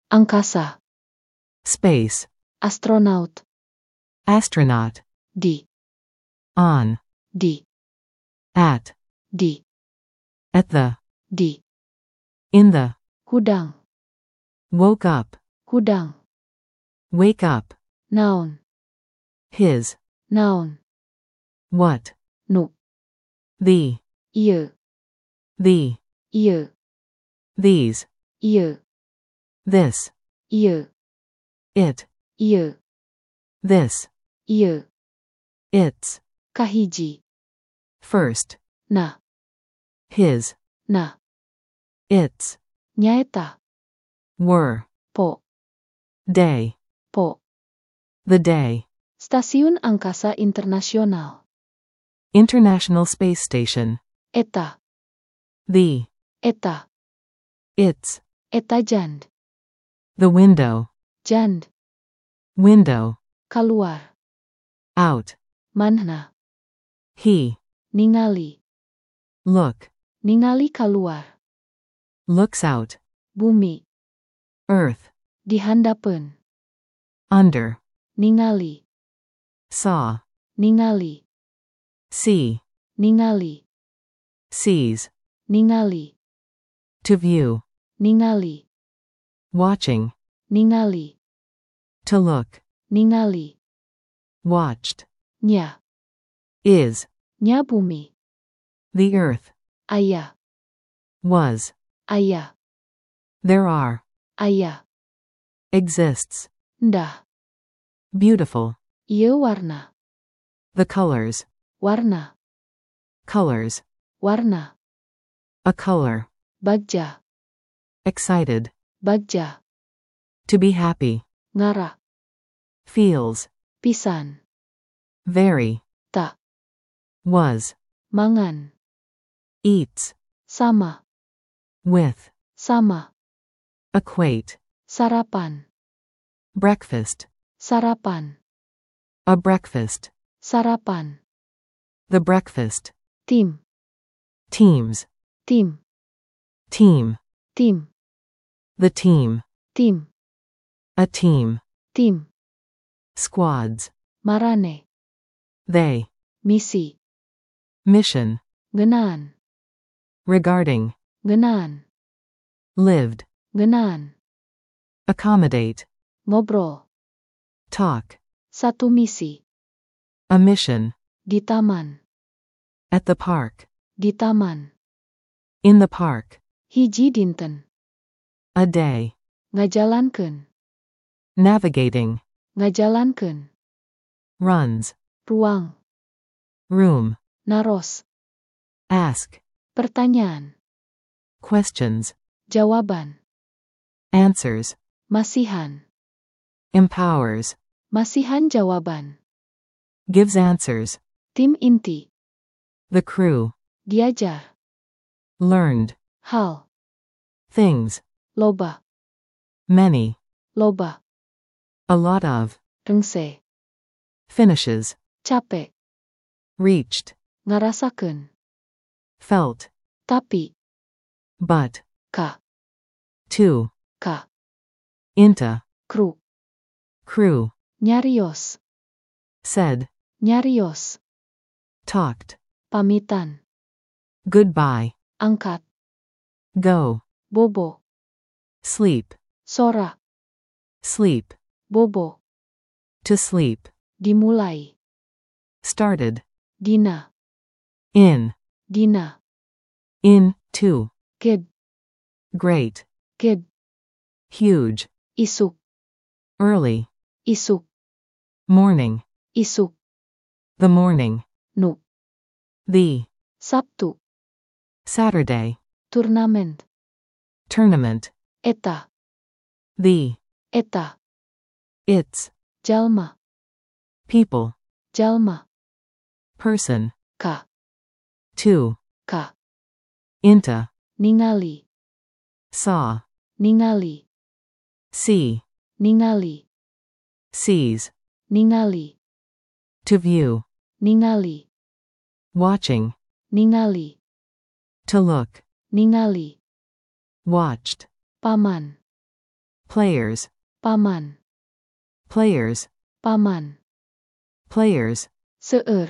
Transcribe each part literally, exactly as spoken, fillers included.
angkasa, space, astronaut, astronaut, di, on, di, at, di, at the, di, in the, hudang, woke up, hudang, wake up, noun, his, noun, what, nu, the, ieu, the, ieu, these, ieu, this, ieu, it, ieu, this, ieu, its, kahiji, first, na, his, na, its, nyaeta, were, po, day, po, the day, Stasiun Angkasa Internasional, International Space Station, eta, the, eta, its, eta jand, the window, jand, window, keluar, out, manhna, he, ningali, look, ningali keluar, looks out, bumi, earth, dihandapeun, under, ningali, saw, ningali, see, ningali, sees, ningali, to view, ningali, watching, ningali, to look, ningali, watched, nya, is, nya bumi, the earth, aya, was, aya, there are, aya, exists, ndah, beautiful, ieu warna, the colors, warna, colors, warna, a color, bagja, excited, bagja, to be happy, ngara, feels, pisan, very, ta, was, mangan, eats, sama, with, sama, equate, sarapan, breakfast, sarapan, a breakfast, sarapan, the breakfast, tim, teams, tim, team, tim, the team, tim, a team, tim, squads, marane, they, misi, mission, ngenaan, regarding, ngenaan, lived, ngenaan, accommodate, ngobrol, talk, satu misi, a mission, di taman, at the park, di taman, in the park, hiji dinten, a day, ngajalankeun, navigating, ngajalankeun, runs, ruang, room, naros, ask, pertanyaan, questions, jawaban, answers, masihan, empowers, masihan jawaban, gives answers, tim inti, the crew, diajar, learned, hal, things, loba, many, loba, a lot of, rengse, finishes, capek, reached, ngarasakeun, felt, tapi, but, ka, to, ka, into, kru, crew, nyarios, said, nyarios, talked, pamitan, goodbye, angkat, go, bobo, sleep, sora, sleep, bobo, to sleep, dimulai, started, dina, in, dina, in, to, ged, great, ged, huge, isuk, early, isuk, morning, isuk, the morning, nu, the, Sabtu, Saturday, turnamen, tournament, eta, the, eta, its, jalma, people, jalma, person, ka, to, ka, into, ningali, saw, ningali, see, ningali, sees, ningali, to view, ningali, watching, ningali, to look, ningali, watched, paman, players, paman, players, paman, players, seueur,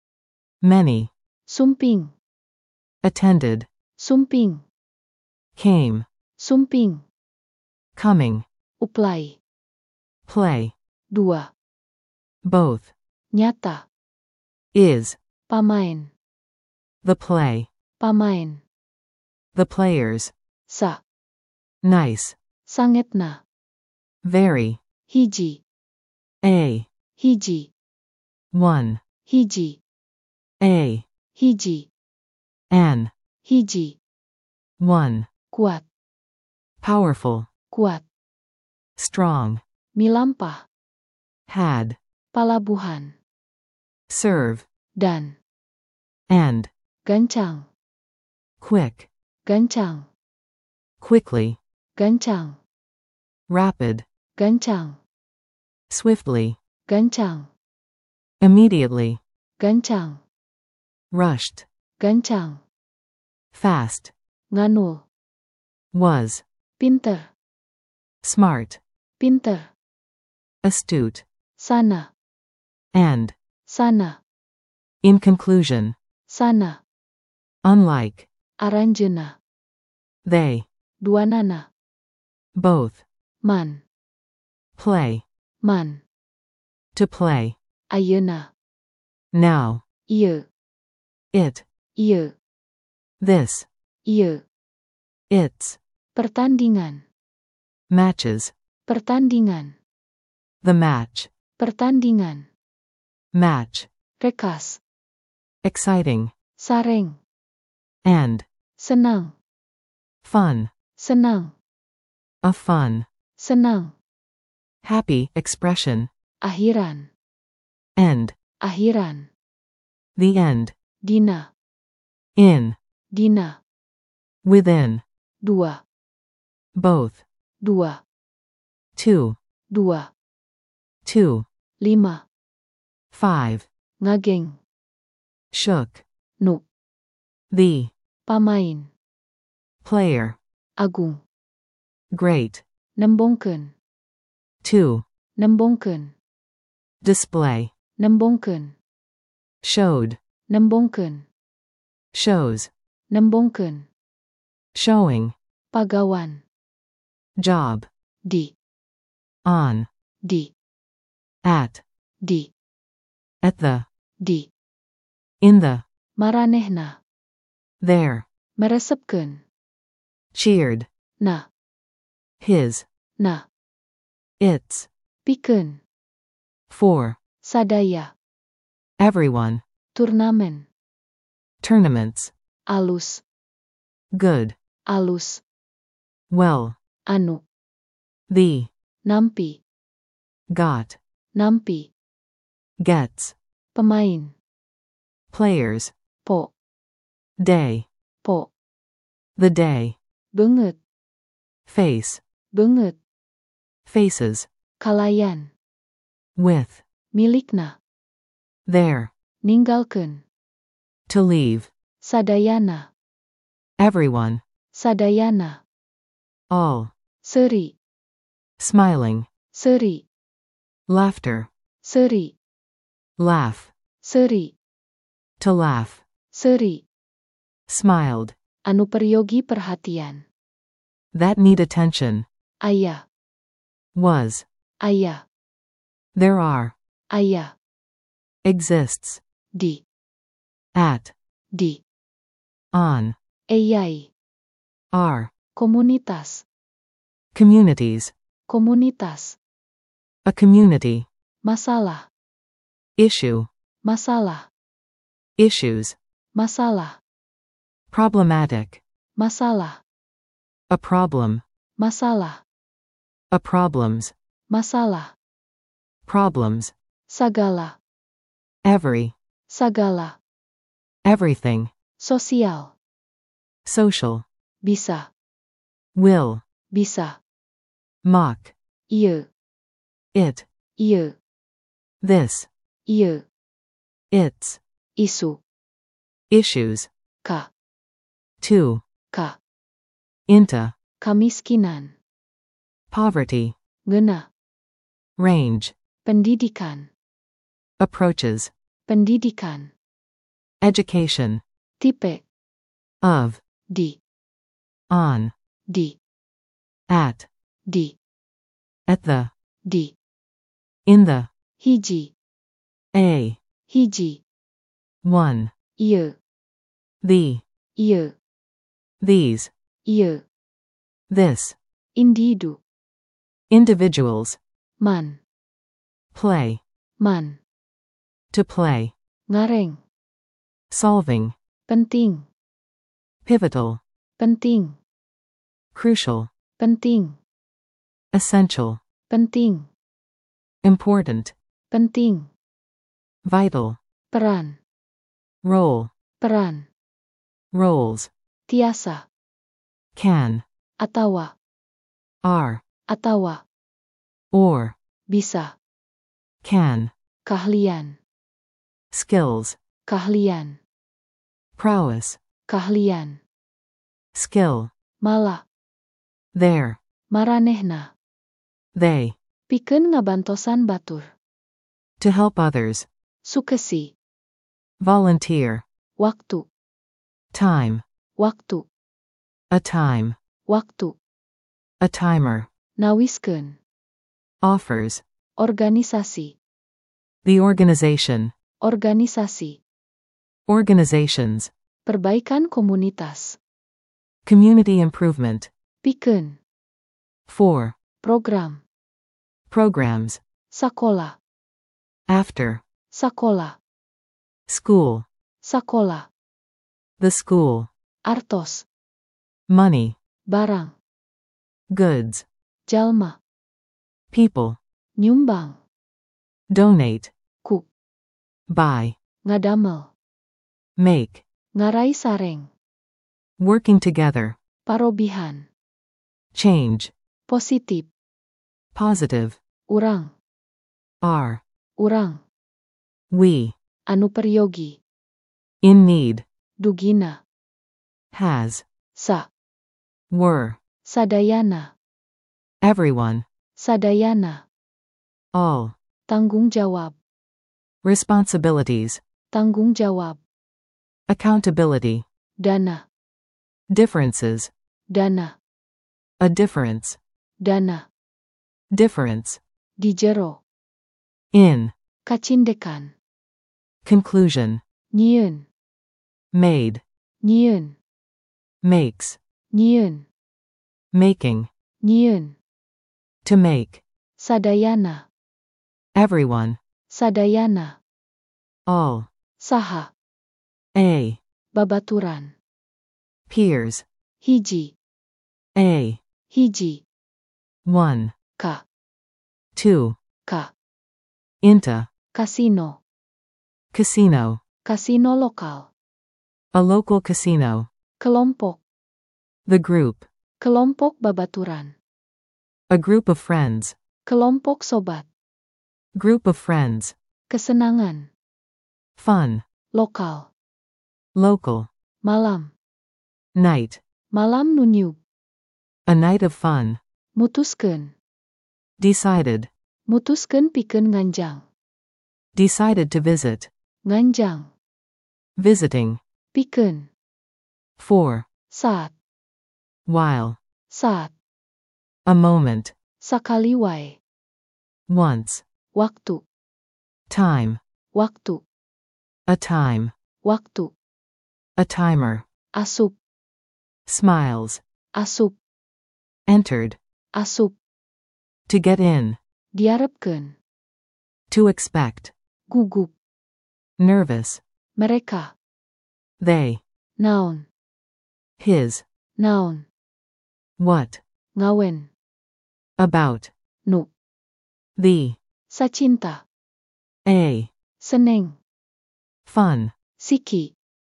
many, sumping, attended, sumping, came, sumping, coming, uplai, play, dua, both, nyata, is, pamain, the play, pamain, the players, sa, nice, sangetna, very, hiji, a, hiji, one, hiji, a, hiji, an, hiji, one, kuat, powerful, kuat, strong, milampah, had, palabuhan, serve, dan, and, gancang, quick, gancang, quickly, gancang, rapid, gancang, swiftly, gancang, immediately, gancang, rushed, gancang, fast, nganul, was, pinter, smart, pinter, astute, sana, and, sana, in conclusion, sana, unlike, aranjena, they, duanana, both, man, play, man, to play, ayeuna, now, ieu, it, ieu, this, ieu, its, pertandingan, matches, pertandingan, the match, pertandingan, match, rekas, exciting, sareng, and, senang, fun, senang, a fun, senang, happy expression, akhiran, end, akhiran, the end, dina, in, dina, within, dua, both, dua, two, dua, two, lima, five, ngageng, shook, nuk, the, pamain, player, agung, great, nembongkeun, two, nembongkeun, display, nembongkeun, showed, nembongkeun, shows, nembongkeun, showing, pagawan, job, di, on, di, at, di, at the, di, in the, maranehna, there, meresepkeun, cheered, na, his, na, its, pikeun, for, sadaya, everyone, turnamen, tournaments, alus, good, alus, well, anu, the, nampi, got, nampi, gets, pemain, players, po, day, po, the day, beungeut, face, beungeut, faces, kalayan, with, milikna, there, ninggalkeun, to leave, sadayana, everyone, sadayana, all, seri, smiling, seri, laughter, seri, laugh, seri, to laugh, seri, smiled, anu peryogi perhatian, that need attention, aya, was, aya, there are, aya, exists, di, at, di, on, eyai, are, komunitas, communities, komunitas, a community, masalah, issue, masalah, issues, masalah, problematic, masalah, a problem, masalah, a problems, masalah, problems, sagala, every, sagala, everything, sosial, social, bisa, will, bisa, mock, ieu, it, ieu, this, ieu, its, isu, issues, ka, to, ka, into, kamiskinan, poverty, ngena, range, pendidikan, approaches, pendidikan, education, tipe, of, di, on, di, at, di, at the, di, in the, hiji, a, hiji, one, ieu, the, ieu, these, ieu, this, individu, individuals, man, play, man, to play, ngareng, solving, penting, pivotal, penting, crucial, penting, essential, penting, important, penting, vital, peran, role, peran, roles, tiasa, can, atawa, are, atawa, or, bisa, can, keahlian, skills, keahlian, prowess, keahlian, skill, mala, there, maranehna, they, pikeun ngabantosan batur, to help others, sukesi, volunteer, waktu, time, waktu, a time, waktu, a timer, nawiskeun, offers, organisasi, the organization, organisasi, organizations, perbaikan komunitas, community improvement, pikeun, for, program, programs, sakola, after, sakola, school, sakola, the school, artos, money, barang, goods, jalma, people, nyumbang, donate, ku, buy, ngadamel, make, ngarai sareng, working together, parobihan, change, positif, positive, urang, are, urang, we, anu peryogi, in need, dugina, has, sa, were, sadayana, everyone, sadayana, all, tanggung jawab, responsibilities, tanggung jawab, accountability, dana, differences, dana, a difference, dana, difference, di jero, in, kacindekan, conclusion, nyieun, made, nyieun, makes, nyieun, making, nyieun, to make, sadayana, everyone, sadayana, all, saha, a, babaturan, peers, hiji, a, hiji, one, ka, two, ka, into, kasino, casino, kasino lokal, a local casino, kelompok, the group, kelompok babaturan, a group of friends, kelompok sobat, group of friends, kesenangan, fun, lokal, local, malam, night, malam nunyub, a night of fun, mutuskeun, decided, mutuskeun pikeun nganjang, decided to visit, nganjang, visiting, pikeun, for, saat, while, saat, a moment, sakali wae, once, waktu, time, waktu, a time, waktu, a timer, asup, smiles, asup, entered, asup, to get in, diarepkeun, to expect, gugup, nervous, mereka, they, naon, his, naon, what, ngawen, about, nu, the, sacinta, a, seneng, fun, siki,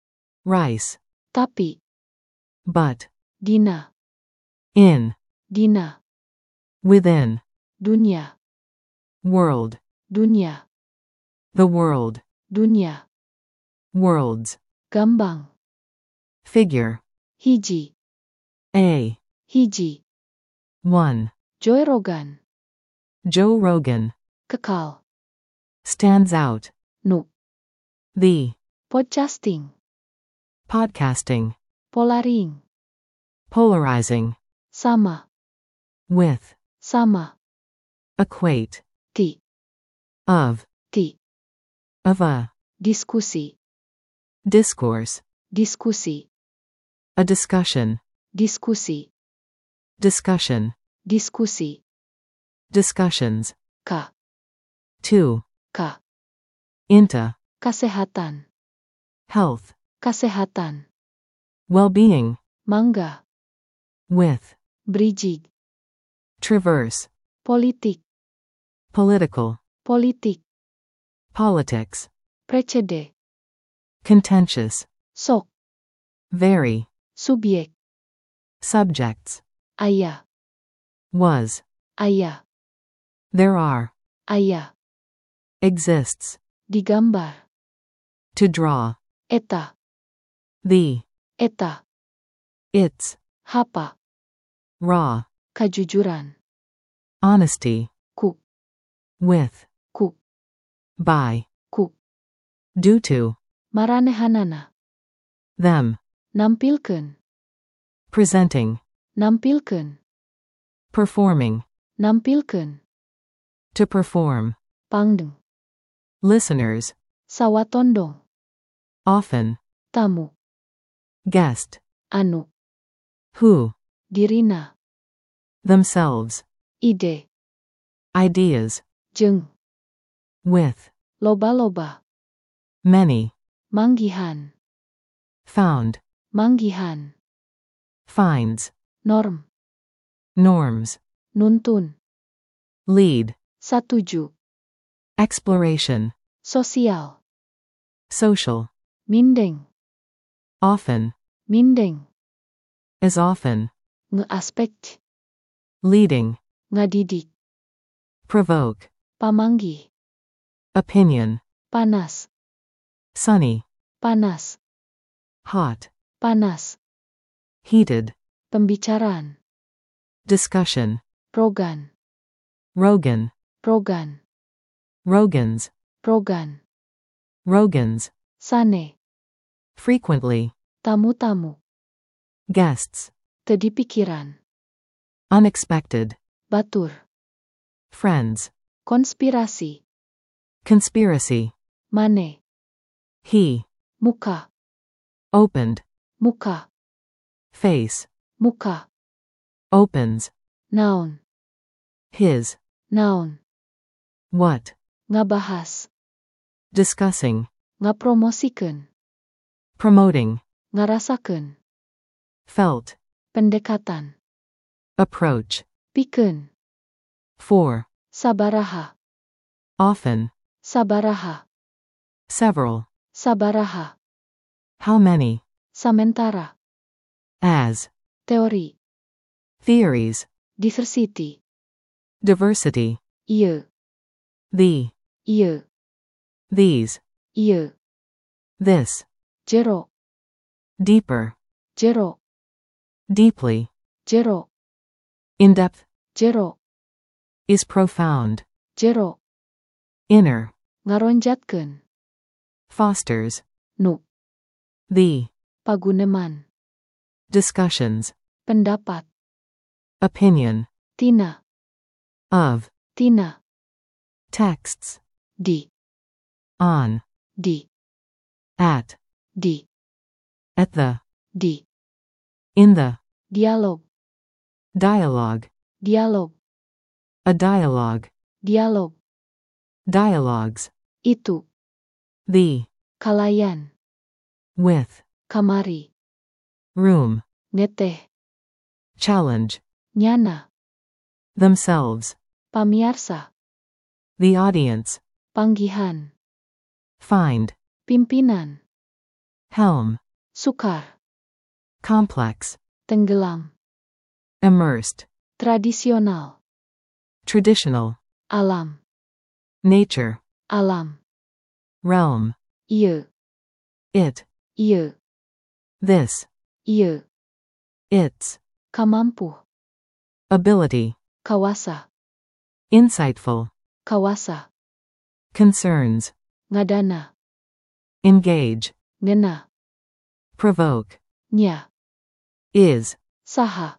rice, tapi, but, dina, in, dina, within, dunia, world, dunia, the world, dunia, worlds, gambang, figure, hiji, a, hiji, one, Joe Rogan. Joe Rogan. Kekal. Stands out. Nu. The. Podcasting. Podcasting. Polaring. Polarizing. Sama. With. Sama. Equate. Ti. Of. Ti. Of a. Diskusi. Discourse. Diskusi. A discussion. Diskusi. Discussion. Diskusi. Discussions. Ka. To. Ka. Into. Kesehatan. Health. Kesehatan. Well-being. Mangga. With. Bridging. Traverse. Politik. Political. Politik. Politics. Precede. Contentious. Sok. Very. Subyek. Subjects. Aya. Was. Aya. There are. Aya. Exists. Digambar. To draw. Eta. The. Eta. Its. Hapa. Raw. Kejujuran. Honesty. Ku. With. Ku. By. Ku. Due to. Maranehanana. Them. Nampilkeun. Presenting. Nampilkeun. Performing. Nampilkeun. To perform. Pangdeng. Listeners. Sawatondong. Often. Tamu. Guest. Anu. Who. Dirina. Themselves. Ide. Ideas. Jeung. With. Loba-loba. Many. Manggihan. Found. Manggihan. Finds. Norm. Norms. Nuntun. Lead. Satuju. Exploration. Sosial. Social. Mindeng. Often. Mindeng. As often. Ngeaspek. Leading. Ngadidik. Provoke. Pamanggi. Opinion. Panas. Sunny. Panas. Hot. Panas. Heated. Pembicaraan. Discussion. Progan. Rogan. Progan. Rogans. Progan. Rogans. Sane. Frequently. Tamu-tamu. Guests. Teu pikiran. Unexpected. Batur. Friends. Konspirasi. Conspiracy. Mane. He. Muka. Opened. Muka. Face. Muka. Opens. Naon. His. Naon. What. Ngabahas. Discussing. Ngapromosikeun. Promoting. Ngarasakeun. Felt. Pendekatan. Approach. Pikeun. For. Sabaraha. Often. Sabaraha. Several. Sabaraha. How many. Samentara. As. Teori. Theories. Diversity. Diversity. Ieu. The. Ieu. These. Ieu. This. Jero. Deeper. Jero. Deeply. Jero. In depth. Jero. Is profound. Jero. Inner. Ngaronjatkeun. Fosters. Nu. The. Paguneman. Discussions. Pendapat. Opinion. Tina. Of. Tina. Texts. Di. On. Di. At. Di. At the. Di. In the. Dialog. Dialogue. Dialog. A dialogue. Dialog. Dialogues. Itu. The. Kalayan. With. Kamari. Room. Ngeteh. Challenge. Nyana. Themselves. Pamiarsa. The audience. Panggihan. Find. Pimpinan. Helm. Sukar. Complex. Tenggelam. Immersed. Tradisional. Traditional. Alam. Nature. Alam. Realm. Ieu. It. Ieu. This. Ieu. Its. Kamampu. Ability. kawasa, insightful, kawasa, concerns, ngadana, engage, ngena, provoke, nya, is, saha,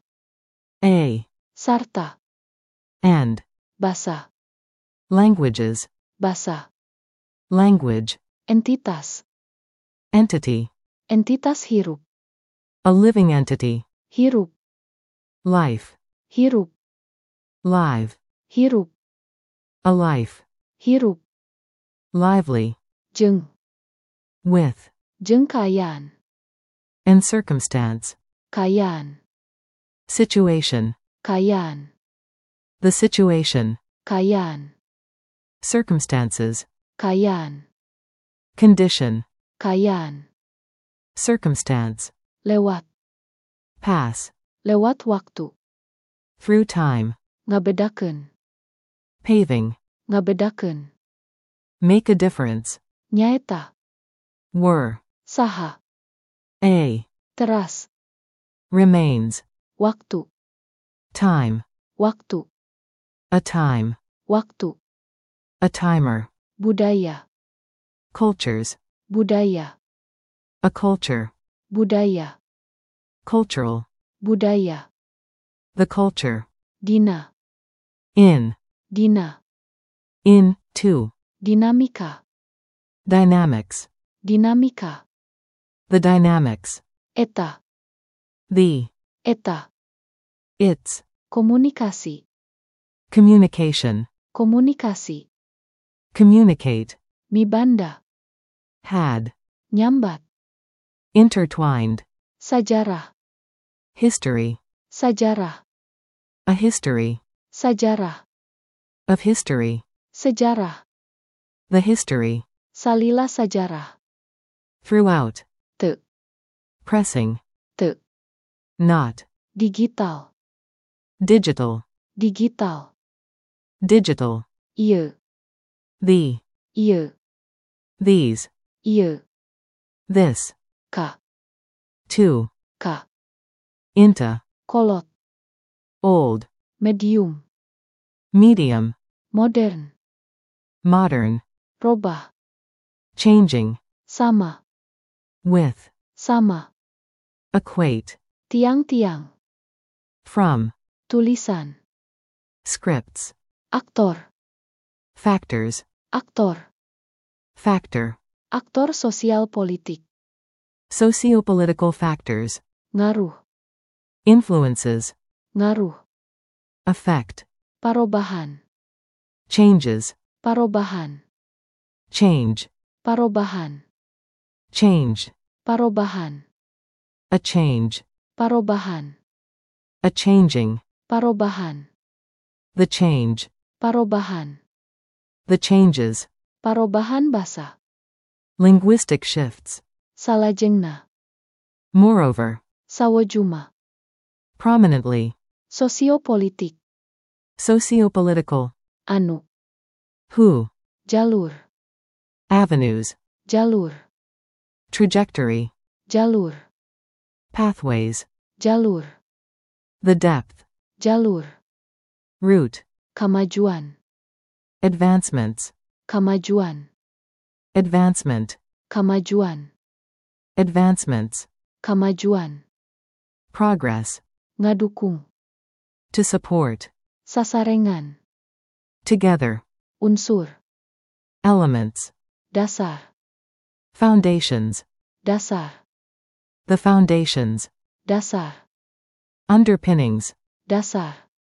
a, sarta, and, basa, languages, basa, language, entitas, entity, entitas hirup, a living entity, hirup, life, hirup, live, hirup, a life, hirup, lively, jeung, with, jeung kayaan, and circumstance, kayaan, situation, kayaan, the situation, kayaan, circumstances, kayaan, condition, kayaan, circumstance, lewat, pass, lewat waktu, through time, ngabedakeun, paving, ngabedakeun, make a difference, nyaeta, were, saha, a, teras, remains, waktu, time, waktu, a time, waktu, a timer, budaya, cultures, budaya, a culture, budaya, cultural, budaya, the culture, dina, in, dina, in, to, dinamika, dynamics, dinamika, the dynamics, eta, the, eta, its, komunikasi, communication, komunikasi, communicate, mibanda, had, nyambat, intertwined, sajarah, history, sajarah, a history, sajarah, of history, sejarah, the history, salila sajarah, throughout, te, pressing, te, not, digital, digital, digital, digital, ieu, the, ieu, these, ieu, this, ka, to, ka, into, kolot, old, medium, medium, modern, modern, robah, changing, sama, with, sama, equate, tiang-tiang, from, tulisan, scripts, aktor, factors, aktor, factor, aktor sosial politik, sociopolitical factors, ngaruh, influences, ngaruh, effect, parobahan, changes, parobahan, change, parobahan, change, parobahan, a change, parobahan, a changing, parobahan, the change, parobahan, the changes, parobahan basa, linguistic shifts, salajengna, moreover, sawajuma, prominently, sosiopolitik, sociopolitical, anu, who, jalur, avenues, jalur, trajectory, jalur, pathways, jalur, the depth, jalur, route, kamajuan, advancements, kamajuan, advancement, kamajuan, advancements, kamajuan, progress, ngadukung, to support, sasarengan, together, unsur, elements, dasar, foundations, dasar, the foundations, dasar, underpinnings, dasar,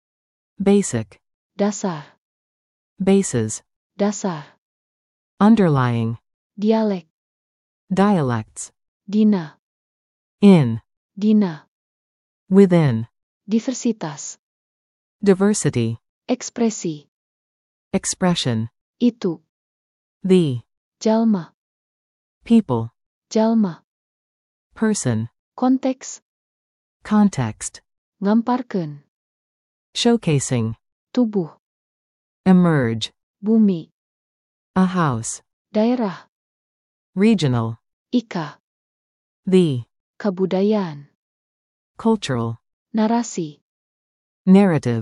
basic, dasar, bases, dasar, underlying, dialek, dialects, dina, in, dina, within, diversitas, diversity, ekspresi, expression, itu, the, jalma, people, jalma, person, konteks, context, ngamparkeun, showcasing, tubuh, emerge, bumi, a house, daerah, regional, ika, the, kabudayaan, cultural, narasi, narrative,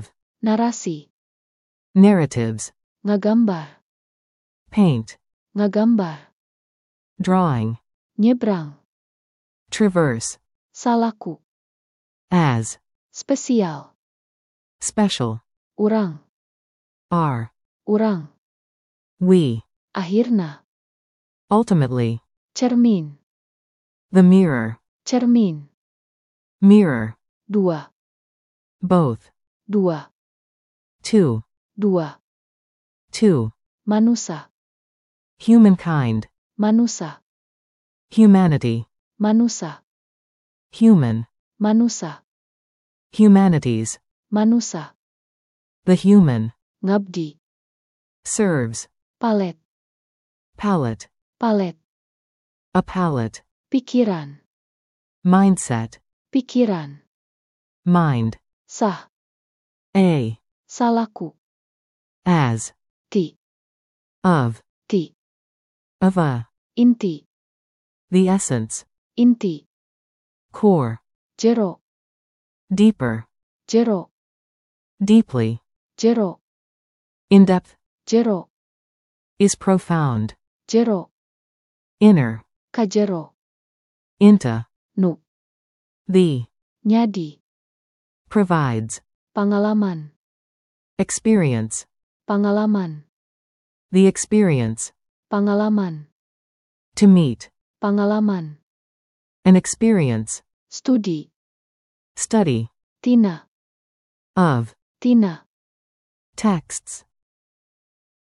narasi, narratives, ngagambar, paint, ngagambar, drawing, nyebrang, traverse, salaku, as, spesial, special, urang, are, urang, we, akhirna, ultimately, cermin, the mirror, cermin, mirror, dua, both, dua, two, dua, two, manusa, humankind, manusa, humanity, manusa, human, manusa, humanities, manusa, the human, ngabdi, serves, palet, palette, palet, a palette, pikiran, mindset, pikiran, mind, sah, a, salaku, as, ti, of, ti, of a, inti, the essence, inti, core, jero, deeper, jero, deeply, jero, in depth, jero, is profound, jero, inner, kajero, into, nu, the, nyadi, provides, pangalaman, experience, pangalaman, the experience, pangalaman, to meet, pangalaman, an experience, studi, study, tina, of, tina, texts,